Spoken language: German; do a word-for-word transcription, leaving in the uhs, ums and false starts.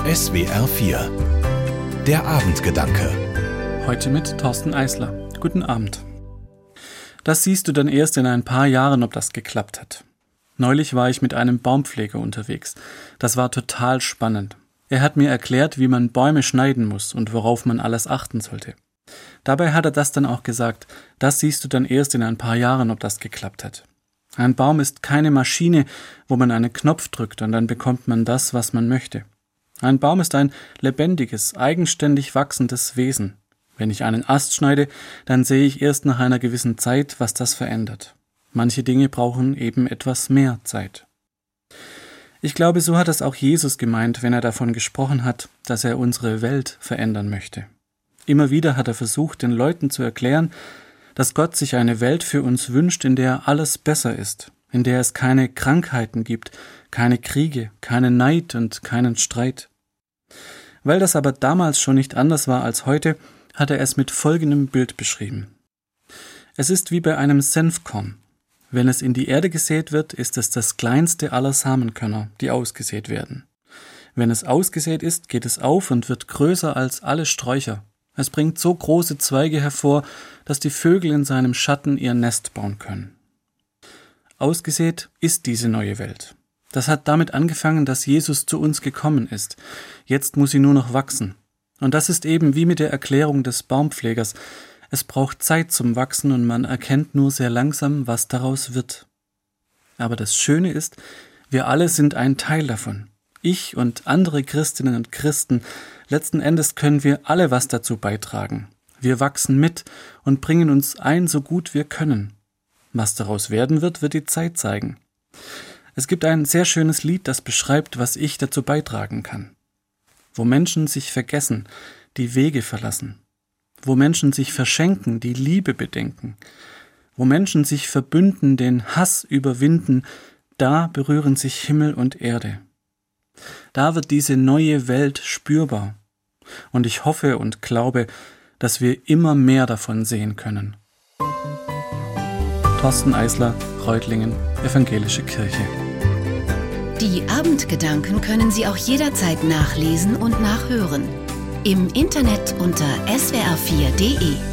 S W R vier. Der Abendgedanke. Heute mit Thorsten Eisler. Guten Abend. Das siehst du dann erst in ein paar Jahren, ob das geklappt hat. Neulich war ich mit einem Baumpfleger unterwegs. Das war total spannend. Er hat mir erklärt, wie man Bäume schneiden muss und worauf man alles achten sollte. Dabei hat er das dann auch gesagt, das siehst du dann erst in ein paar Jahren, ob das geklappt hat. Ein Baum ist keine Maschine, wo man einen Knopf drückt und dann bekommt man das, was man möchte. Ein Baum ist ein lebendiges, eigenständig wachsendes Wesen. Wenn ich einen Ast schneide, dann sehe ich erst nach einer gewissen Zeit, was das verändert. Manche Dinge brauchen eben etwas mehr Zeit. Ich glaube, so hat es auch Jesus gemeint, wenn er davon gesprochen hat, dass er unsere Welt verändern möchte. Immer wieder hat er versucht, den Leuten zu erklären, dass Gott sich eine Welt für uns wünscht, in der alles besser ist, in der es keine Krankheiten gibt, keine Kriege, keinen Neid und keinen Streit. Weil das aber damals schon nicht anders war als heute, hat er es mit folgendem Bild beschrieben. Es ist wie bei einem Senfkorn. Wenn es in die Erde gesät wird, ist es das kleinste aller Samenkörner, die ausgesät werden. Wenn es ausgesät ist, geht es auf und wird größer als alle Sträucher. Es bringt so große Zweige hervor, dass die Vögel in seinem Schatten ihr Nest bauen können. Ausgesät ist diese neue Welt. Das hat damit angefangen, dass Jesus zu uns gekommen ist. Jetzt muss sie nur noch wachsen. Und das ist eben wie mit der Erklärung des Baumpflegers. Es braucht Zeit zum Wachsen und man erkennt nur sehr langsam, was daraus wird. Aber das Schöne ist, wir alle sind ein Teil davon. Ich und andere Christinnen und Christen, letzten Endes können wir alle was dazu beitragen. Wir wachsen mit und bringen uns ein, so gut wir können. Was daraus werden wird, wird die Zeit zeigen. Es gibt ein sehr schönes Lied, das beschreibt, was ich dazu beitragen kann. Wo Menschen sich vergessen, die Wege verlassen. Wo Menschen sich verschenken, die Liebe bedenken. Wo Menschen sich verbünden, den Hass überwinden, da berühren sich Himmel und Erde. Da wird diese neue Welt spürbar. Und ich hoffe und glaube, dass wir immer mehr davon sehen können. Thorsten Eisler, Reutlingen, Evangelische Kirche. Die Abendgedanken können Sie auch jederzeit nachlesen und nachhören. Im Internet unter S W R vier punkt de.